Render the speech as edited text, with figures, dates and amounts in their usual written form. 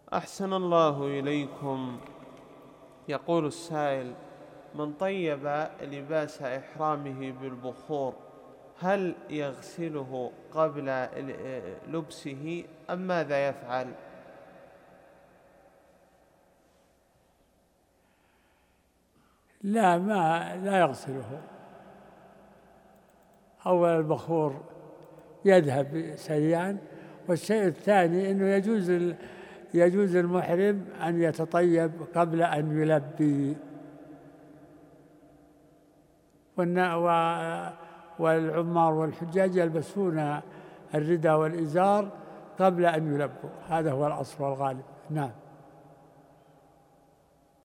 أحسن الله إليكم. يقول السائل: من طيب لباس إحرامه بالبخور هل يغسله قبل لبسه أم ماذا يفعل؟ لا يغسله. أول البخور يذهب سريعا، والشيء الثاني أنه يجوز المحرم أن يتطيب قبل أن يلبي، والعمار والحجاج يلبسون الرداء والإزار قبل أن يلبوا، هذا هو الأصل والغالب. نعم.